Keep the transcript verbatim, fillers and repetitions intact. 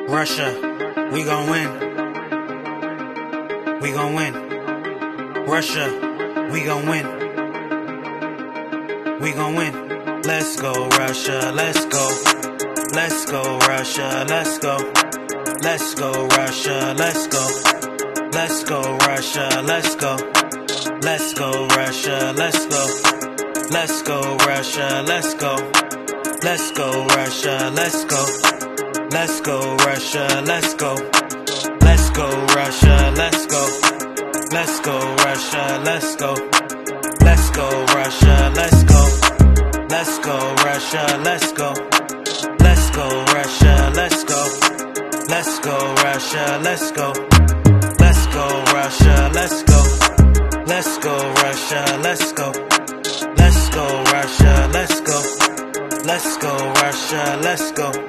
Russia, we gon' win. We gon' win. Russia, we gon' win. We gon' win. Let's go, Russia, let's go. Let's go, Russia, let's go. Let's go, Russia, let's go. Let's go, Russia, let's go. Let's go, Russia, let's go. Let's go, Russia, let's go. Let's go, Russia, let's go. Let's go, Russia, let's go. Let's go, Russia, let's go. Let's go, Russia, let's go. Let's go, Russia, let's go. Let's go, Russia, let's go. Let's go, Russia, let's go. Let's go, Russia, let's go. Let's go, Russia, let's go. Let's go, Russia, let's go. Let's go, Russia, let's go. Let's go, Russia, let's go.